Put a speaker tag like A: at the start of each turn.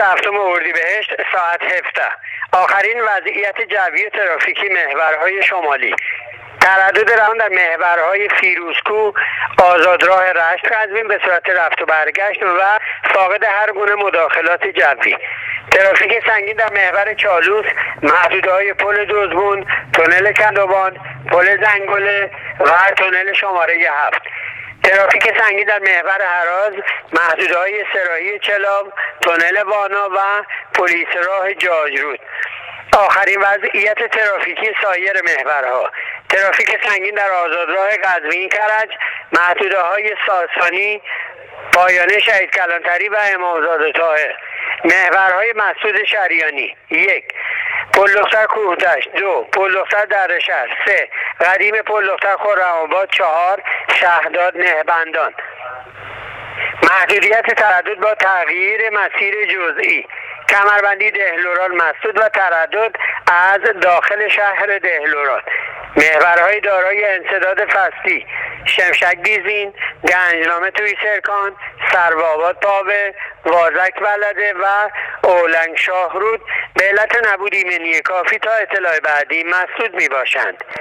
A: 27 اردیبهشت ساعت 17. آخرین وضعیت جوی ترافیکی محورهای شمالی. تردد روان در محورهای فیروزکوه، آزادراه رشت قزوین به صورت رفت و برگشت و فاقد هر گونه مداخلات جوی. ترافیک سنگین در محور چالوس، محدوده‌های پل دزبون، تونل کندوان، پل زنگله و تونل شماره 7. ترافیک سنگین در محور هراز، محدوده‌های سراحی چلاو، تونل وانا و پلیس راه جاجرود. آخرین وضعیت ترافیکی سایر محورها: ترافیک سنگین در آزادراه قزوین کرج، محدوده‌های ساسانی، پایانه شهید کلانتری و امامزاده طاهر. محورهای مسعود شریانی: 1. پل دختر کوهدشت، 2. پل دختر دردشهر، 3. قدیم پل دختر خرم‌آباد، 4. شهداد نهبندان. محدودیت تردد با تغییر مسیر جزئی: کمربندی دهلوران مسدود و تردد از داخل شهر دهلوران. محورهای دارای انسداد فصلی: شمشک بیزین، گنجنامه توی سرکان، سروآباد پاوه، وازک بلده و اولنگ شاهرود به علت نبود ایمنی کافی تا اطلاع بعدی مسدود می باشند.